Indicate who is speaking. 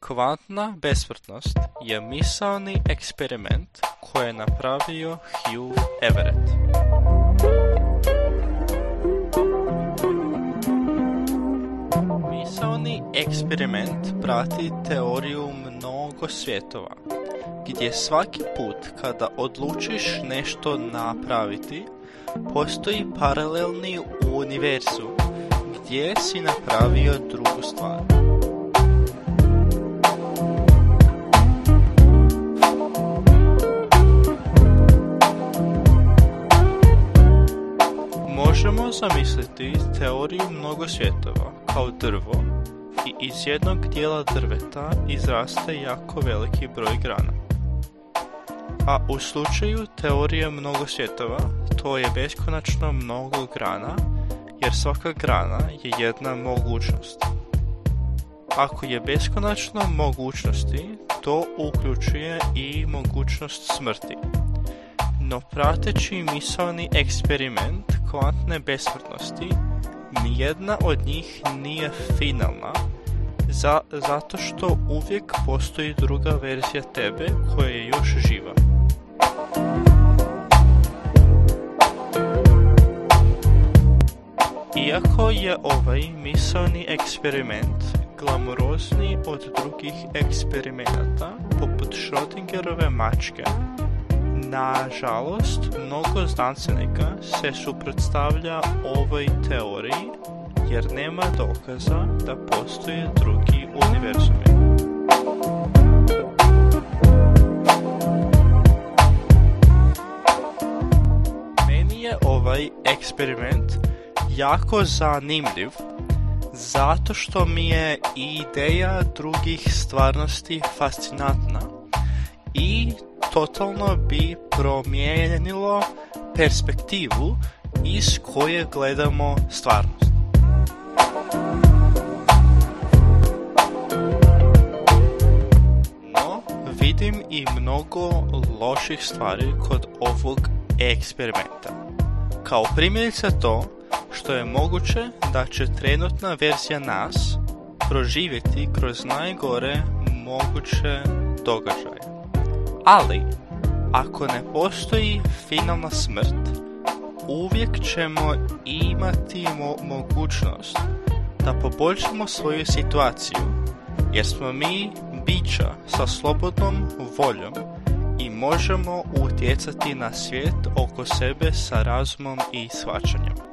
Speaker 1: Kvantna besmrtnost je misaoni eksperiment koji je napravio Hugh Everett. Misaoni eksperiment prati teoriju mnogo svjetova, gdje svaki put kada odlučiš nešto napraviti, postoji paralelni univerzum gdje si napravio drugu stvar. Možemo zamisliti teoriju mnogo svjetova kao drvo i iz jednog dijela drveta izraste jako veliki broj grana. A u slučaju teorije mnogo svjetova to je beskonačno mnogo grana, jer svaka grana je jedna mogućnost. Ako je beskonačno mogućnosti, to uključuje i mogućnost smrti. No prateći misaoni eksperiment kvantne besmrtnosti, nijedna od njih nije finalna, zato što uvijek postoji druga verzija tebe koja je još živa. Iako je ovaj misaoni eksperiment glamurozniji od drugih eksperimenata, poput Schrödingerove mačke, nažalost, mnogo znanstvenika se suprotstavlja ovoj teoriji jer nema dokaza da postoje drugi univerzumi. Meni je ovaj eksperiment jako zanimljiv zato što mi je ideja drugih stvarnosti fascinantna i totalno bi promijenilo perspektivu iz koje gledamo stvarnost. No, vidim i mnogo loših stvari kod ovog eksperimenta. Kao primjerice to što je moguće da će trenutna verzija nas proživjeti kroz najgore moguće događaje. Ali, ako ne postoji finalna smrt, uvijek ćemo imati mogućnost da poboljšamo svoju situaciju, jer smo mi bića sa slobodnom voljom i možemo utjecati na svijet oko sebe sa razumom i shvaćanjem.